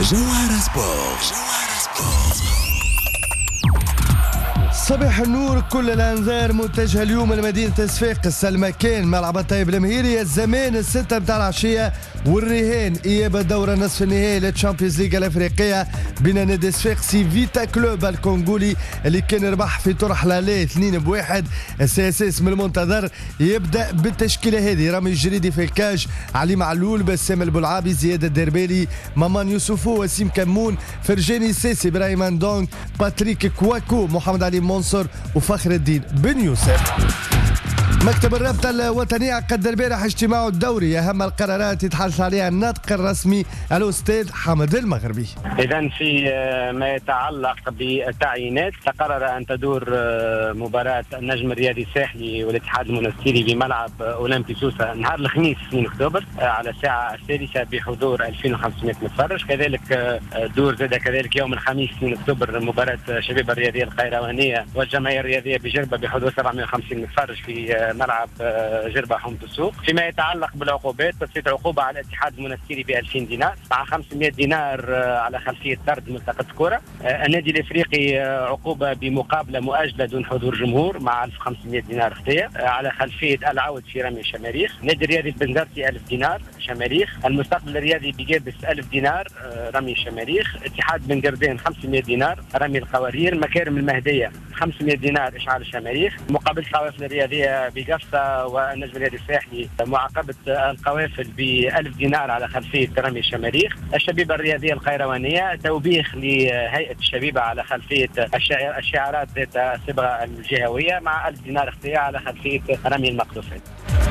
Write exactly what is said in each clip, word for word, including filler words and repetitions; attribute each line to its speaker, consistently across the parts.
Speaker 1: جوهرة سبورت. جوهرة سبورت.
Speaker 2: صباح النور، كل الانذار متجهه اليوم لمدينه صفاقس السلمكان، ملعب الطيب المهيري. الزمان الستة متاع العشيه والرهان اياب الدوره نصف النهائي للتشامبيونز ليغ الافريقيه بين نادي صفاقسي فيتا كلوب الكونغولي اللي كان ربح في طرح لالي اثنين بواحد. السياسيس من المنتظر يبدا بالتشكيله هذه: رامي الجريدي في الكاج، علي معلول، بسام البلعابي، زياد الدربالي، مامان يوسفو، وسيم كمون، فرجاني ساسي، ابراهيم اندونغ، باتريك كواكو، محمد علي منصور، وفخر الدين بن يوسف. مكتب الرابطة الوطنية عقد البارح اجتماعه الدوري، أهم القرارات يتحدث عليها الناطق الرسمي الأستاذ حمد المغربي.
Speaker 3: إذن في ما يتعلق بالتعيينات، تقرر أن تدور مباراة النجم الرياضي الساحلي والاتحاد المنستيري بملعب أولمبي سوسة نهار الخميس اثنين أكتوبر على الساعة السادسة بحضور ألفين وخمسمائة متفرج. كذلك دور زاد كذلك يوم الخميس اثنين أكتوبر مباراة شباب الرياضية القيروانية والجمعية الرياضية بجربة بحضور سبعمائة وخمسين متفرج في ملعب جربة حمد السوق. فيما يتعلق بالعقوبات، تصفية عقوبة على الاتحاد المنستيري ب ألفين دينار مع خمسمائة دينار على خلفية طرد ملتقط كرة. النادي الافريقي عقوبة بمقابلة مؤجلة دون حضور جمهور مع ألف وخمسمائة دينار اختيار على خلفية العود في رمي الشماريخ. النادي الرياضي البنزرتي ألف دينار شماريخ. المستقبل الرياضي بجابس ألف دينار رمي الشماريخ. اتحاد بن قردان خمسمائة دينار رمي القوارير. مكارم المهدية خمسمائة دينار إشعال الشماريخ. مقابل القوافل الرياضية بقفصة والنجم الرياضي الساحلي معاقبة القوافل ب ألف دينار على خلفية رمي الشماريخ. الشبيبة الرياضية القيروانية توبيخ لهيئة الشبيبة على خلفية الشعارات ذات الصبغة الجهوية مع ألف دينار اختيار على خلفية رمي المقذوفات.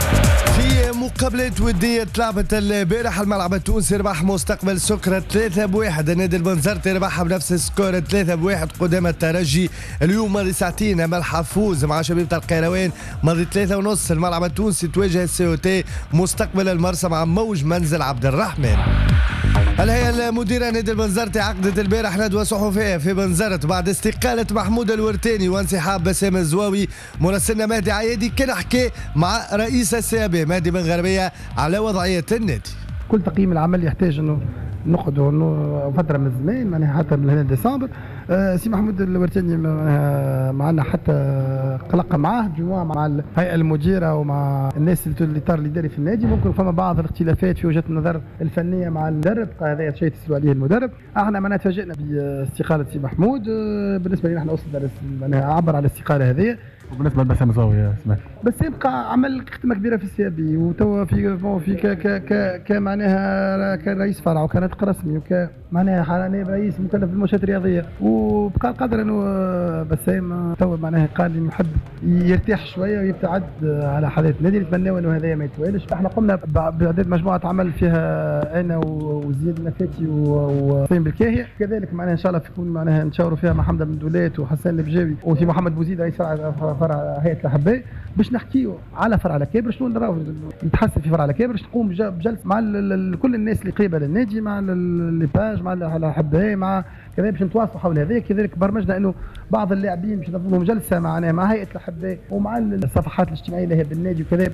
Speaker 2: في مقابلة ودية تلعبت البارح الملعب التونسي ربح مستقبل سكرة ثلاثة بواحد. النادي البنزرتي ربحها بنفس السكور ثلاثة بواحد قدام الترجي. اليوم ماضي ساعتين امل حفوز مع شبيبة القيروان ماضي ثلاثة ونص. الملعب التونسي تواجه السي او تي مستقبل المرسى مع موج منزل عبد الرحمن. الهيئة المديرة نادي البنزرتي عقدت البارح ندوة صحفية في بنزرت بعد استقالة محمود الورتاني وانسحاب بسام الزواوي. مراسلنا مهدي عيادي كان حكى مع رئيس السيابي مهدي بن غربية على وضعية النادي.
Speaker 4: كل تقييم العمل يحتاج انه نقعدوا انه فتره من الزمان معناها حتى من هنا ديسمبر. آه سي محمود الورتاني معنا حتى قلق معاه بجموع مع الهيئه المديره ومع الناس الاطار الاداري في النادي. ممكن فما بعض الاختلافات في وجهه النظر الفنيه مع المدرب، هذا شيء تسالوا عليه المدرب. احنا معناها تفاجئنا باستقاله سي محمود. آه بالنسبه لنا احنا وصلنا معناها عبر على الاستقاله هذه.
Speaker 5: وبالنسبه لبسام الزواوي يا سمعت
Speaker 4: بس يبقى عمل خدمه كبيره في السيابي وتوا في في ك ك ك كمعناها كان رئيس فرع وكان ناطق رسمي وك معناها نائب رئيس مكلف بالمنشات الرياضيه، وبقى قادر انه بسام توا معناها قال انه يحب يرتاح شويه ويبتعد على حالات النادي. نتمناو انه هذايا ما يتوالش. احنا قمنا باعداد مجموعه عمل فيها انا وزياد النفاتي وسيم بالكاهي، كذلك معناها ان شاء الله يكون معناها نشاوروا فيها مع حمد بن دولات وحسان البجاوي وسي محمد بوزيد رئيس فرع هيئه الاحباء باش نحكيوا على فرع الكابر شنو نراو يتحسن في فرع الكابر. باش نقوم بجلسه مع كل الناس اللي قريبه للنادي، مع لي باج، مع الاحباء، مع كذلك باش نتواصلوا حول هذا. كذلك برمجنا انه بعض اللاعبين باش ننظموا لهم جلسه معنا مع هيئه الاحباء ومع الصفحات الاجتماعيه اللي هي بالنادي وكذا.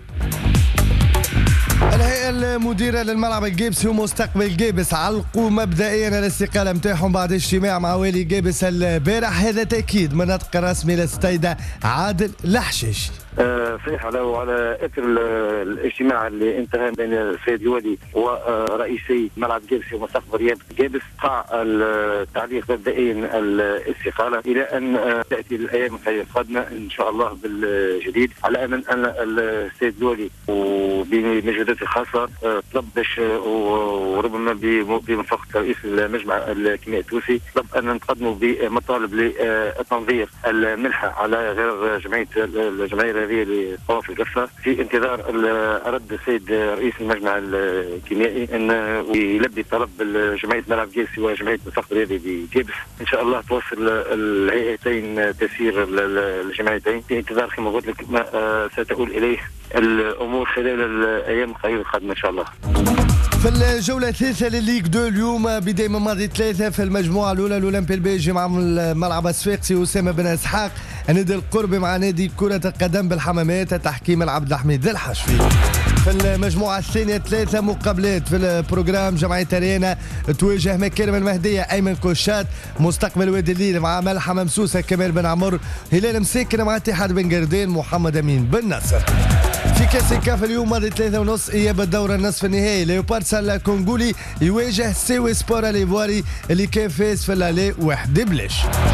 Speaker 2: الهيئة المديرة للملعب الجيبسي ومستقبل جيبس علقوا مبدئيا الاستقالة نتاعهم بعد اجتماع مع والي جيبس البارح. هذا تأكيد من الناطق الرسمي للسيدة عادل الحشاشي.
Speaker 6: آه صحيح على وعلى اثر الاجتماع اللي انتهى بين السيد الوالي ورئيسي ملعب جيبسي ومستقبل رياض جيبس، قع التعليق مبدئيا الاستقاله الى ان تاتي الايام القادمه ان شاء الله بالجديد، على ان السيد الوالي وبمجهوداته الخاصه طلب باش وربما بموافقه رئيس المجمع الكيميائي التونسي طلب ان نقدموا بمطالب لتنظير المنحه على غير جمعيه الجمعيه لطواف القفه في انتظار رد السيد رئيس المجمع الكيميائي ان يلبي طلب جمعيه ملعب جيبسي وجمعيه مستقبل الرياضي بجيبس. ان شاء الله توصل الهيئتين تسير الجمعيتين في انتظار كما قلت لك ما ستؤول اليه الامور خلال الايام القليله القادمه ان شاء الله.
Speaker 2: في الجولة الثالثة للليغ دو اليوم بداية من ماضي ثلاثة في المجموعة الأولى الأولمبي البيجي مع ملعب الصفاقسي أسامة بن إسحاق. نادي القرب مع نادي كرة القدم بالحمامات تحكيم العبد الحميد الحشفي. في المجموعة الثانية ثلاثة مقابلات في البروجرام. جمعية أرينا تواجه مكارم المهدية أيمن كوشات، مستقبل وادي الليل مع ملحة ممسوسة كمال بن عمر، هلال مساكن مع اتحاد بن قردين محمد أمين بن نصر. في كاس الكاف اليوم ماضي ثلاثة ونص إياب الدورة النصف النهائي، ليوباردس الكونغولي يواجه سيوي سبور الإيفواري اللي كان فاز في الالي واحد بلاش.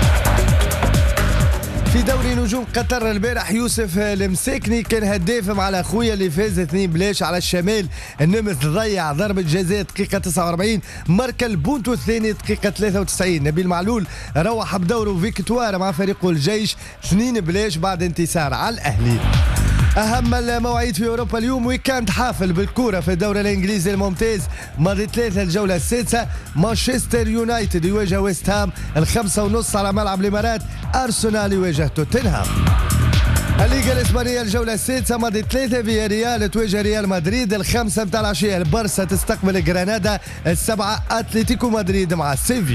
Speaker 2: في دوري نجوم قطر البارح يوسف المساكني كان هداف مع الاخويا اللي فاز اثنين بلاش على الشمال. النمس ضيع ضربة جزاء دقيقة تسعة وأربعين، ماركا البونتو الثاني دقيقة ثلاثة وتسعين. نبيل معلول روح بدوره فيكتوار مع فريقه الجيش اثنين بلاش بعد انتصار على الاهلي. أهم المواعيد في أوروبا اليوم، ويكاند حافل بالكورة في الدوري الإنجليزي الممتاز. ماضي ثلاثة الجولة السادسة، مانشستر يونايتد يواجه ويست هام الخمسة ونص على ملعب الإمارات. أرسنال يواجه توتنهام. الليغا الإسبانية الجولة السادسة ماضي ثلاثة، فيا ريال تواجه ريال مدريد الخمسة متاع العشية. البارسا تستقبل غرناطة السبعة، أتلتيكو مدريد مع سيفي.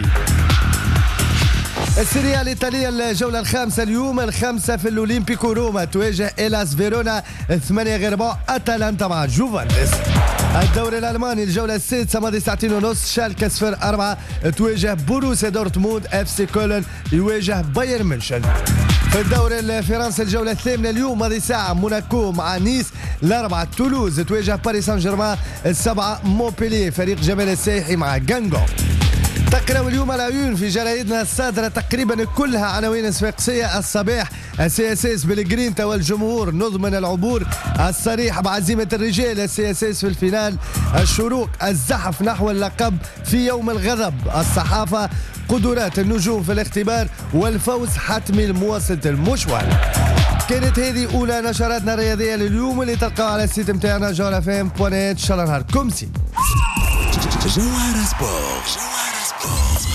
Speaker 2: السيريا الإيطالية الجولة الخامسة اليوم الخمسة في الأولمبيكو، روما تواجه إلاس فيرونا الثمانية غير ربع، أتلانتا مع جوفانتس. الدوري الألماني الجولة السادسة ماضي ساعتين ونص، شالكة صفر أربعة تواجه بوروسيا دورتموند، اف سي كولن يواجه بايرن ميونخ. في الدوري الفرنسي الجولة الثامنة اليوم ماضي ساعة، موناكو مع نيس الأربعة، تولوز تواجه باريس سان جيرمان السبعة، مونبيليه فريق جمال السايحي مع غانغو. تقرأ اليوم العيون في جرائدنا الصادرة تقريبا كلها عناوين صفاقسية. الصباح، السي اس اس بالجرينتا والجمهور نضمن العبور. الصريح بعزيمة الرجال، السي اس اس في الفينال. الشروق، الزحف نحو اللقب في يوم الغضب. الصحافة، قدرات النجوم في الاختبار. والفوز حتمي لمواصلة المشوار. كانت هذه أولى نشراتنا الرياضية لليوم اللي تلقاها على السيت متاعنا جوهرة اف ام دوت نت. إن شاء الله نهاركم سي.
Speaker 1: جوهرة سبورت.